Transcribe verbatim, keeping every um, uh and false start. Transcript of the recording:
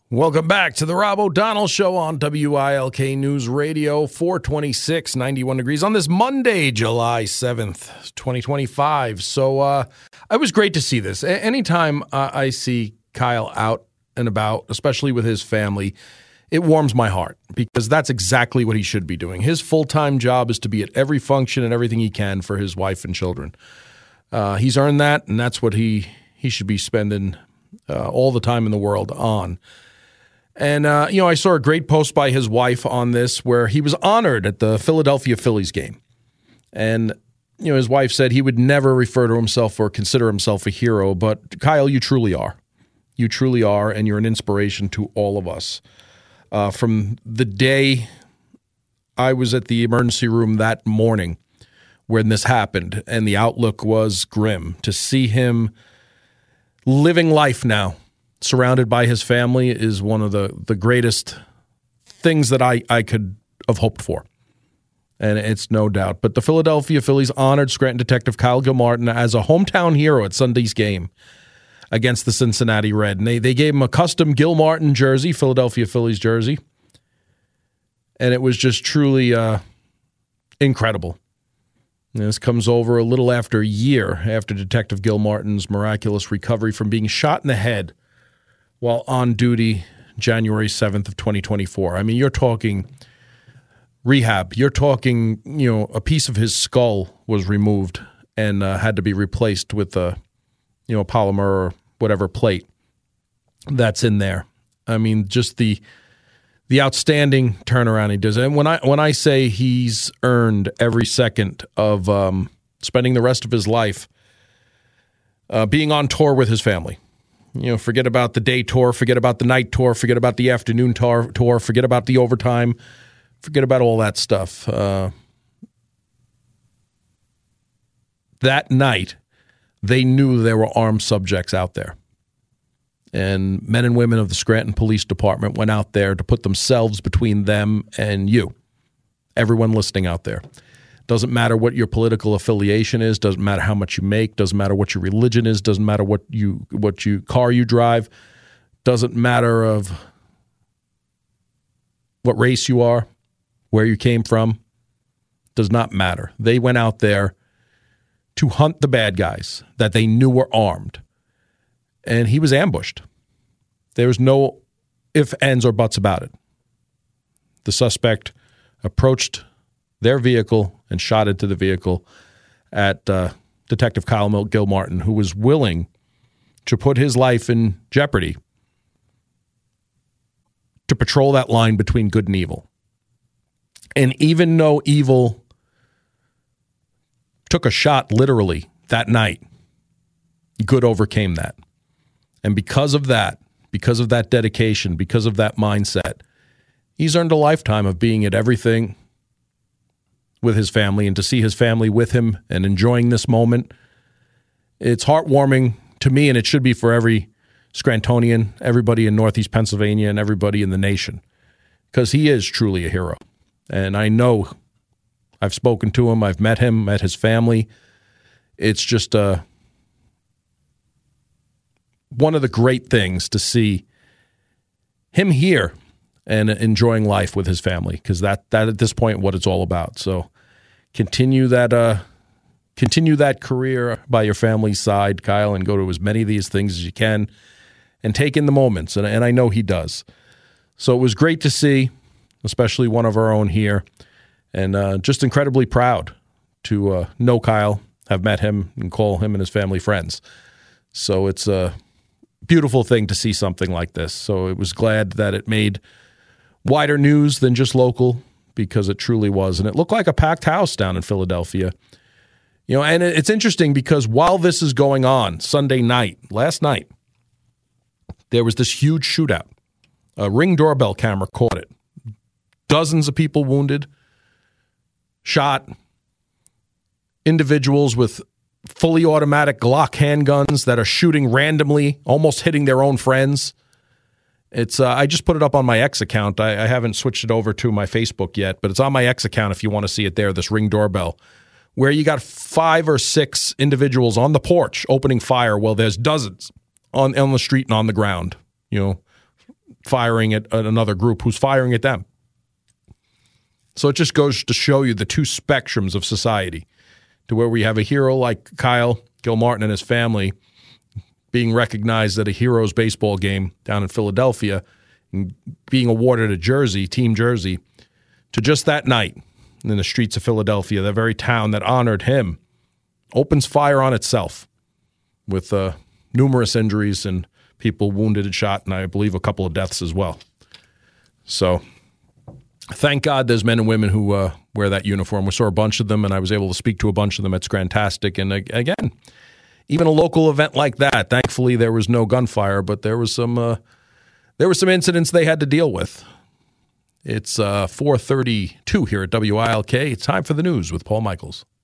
Welcome back to the Rob O'Donnell Show on W I L K News Radio, four twenty-six, ninety-one degrees on this Monday, July seventh, twenty twenty-five. So uh, it was great to see this. A- anytime uh, I see Kyle out and about, especially with his family, it warms my heart because that's exactly what he should be doing. His full-time job is to be at every function and everything he can for his wife and children. Uh, he's earned that, and that's what he, he should be spending uh, all the time in the world on. And, uh, you know, I saw a great post by his wife on this where he was honored at the Philadelphia Phillies game. And, you know, his wife said he would never refer to himself or consider himself a hero. But, Kyle, you truly are. You truly are, and you're an inspiration to all of us. Uh, from the day I was at the emergency room that morning when this happened, and the outlook was grim, to see him living life now, surrounded by his family, is one of the, the greatest things that I, I could have hoped for. And it's no doubt. But the Philadelphia Phillies honored Scranton detective Kyle Gilmartin as a hometown hero at Sunday's game against the Cincinnati Red. And they, they gave him a custom Gilmartin jersey, Philadelphia Phillies jersey. And it was just truly uh, incredible. And this comes over a little after a year after Detective Gilmartin's miraculous recovery from being shot in the head while on duty January seventh of twenty twenty-four. I mean, you're talking rehab. You're talking, you know, a piece of his skull was removed and uh, had to be replaced with a, you know, polymer or whatever plate that's in there. I mean, just the the outstanding turnaround he does. And when I when I say he's earned every second of um, spending the rest of his life uh, being on tour with his family. You know, forget about the day tour, forget about the night tour, forget about the afternoon tour, tour forget about the overtime, forget about all that stuff. Uh, that night, they knew there were armed subjects out there. And men and women of the Scranton Police Department went out there to put themselves between them and you, everyone listening out there. Doesn't matter what your political affiliation is, doesn't matter how much you make, doesn't matter what your religion is, doesn't matter what you what you car you drive, doesn't matter of what race you are, where you came from, does not matter. They went out there to hunt the bad guys that they knew were armed. And he was ambushed. There was no ifs, ands, or buts about it. The suspect approached their vehicle and shot into the vehicle at uh, Detective Kyle Gilmartin, who was willing to put his life in jeopardy to patrol that line between good and evil. And even though evil took a shot literally that night, good overcame that. And because of that, because of that dedication, because of that mindset, he's earned a lifetime of being at everything with his family, and to see his family with him and enjoying this moment. It's heartwarming to me, and it should be for every Scrantonian, everybody in Northeast Pennsylvania, and everybody in the nation, because he is truly a hero. And I know I've spoken to him, I've met him, met his family. It's just uh, one of the great things to see him here and enjoying life with his family, because that, that at this point, what it's all about. So continue that uh, continue that career by your family's side, Kyle, and go to as many of these things as you can and take in the moments. And, and I know he does. So it was great to see, especially one of our own here, and uh, just incredibly proud to uh, know Kyle, have met him, and call him and his family friends. So it's a beautiful thing to see something like this. So it was glad that it made wider news than just local, because it truly was. And it looked like a packed house down in Philadelphia. You know, and it's interesting because while this is going on, Sunday night, last night, there was this huge shootout. A Ring doorbell camera caught it. Dozens of people wounded, shot, individuals with fully automatic Glock handguns that are shooting randomly, almost hitting their own friends. It's uh, I just put it up on my X account. I, I haven't switched it over to my Facebook yet, but it's on my X account if you want to see it there, this Ring doorbell, where you got five or six individuals on the porch opening fire while there's dozens on, on the street and on the ground, you know, firing at, at another group who's firing at them. So it just goes to show you the two spectrums of society, to where we have a hero like Kyle Gilmartin and his family being recognized at a Heroes baseball game down in Philadelphia and being awarded a jersey, team jersey, to just that night in the streets of Philadelphia, the very town that honored him, opens fire on itself with uh, numerous injuries and people wounded and shot, and I believe a couple of deaths as well. So thank God there's men and women who uh, wear that uniform. We saw a bunch of them, and I was able to speak to a bunch of them at Scrantastic. And uh, again, even a local event like that, thankfully there was no gunfire, but there was some uh, there were some incidents they had to deal with. It's uh, four thirty-two here at W I L K. It's time for the news with Paul Michaels.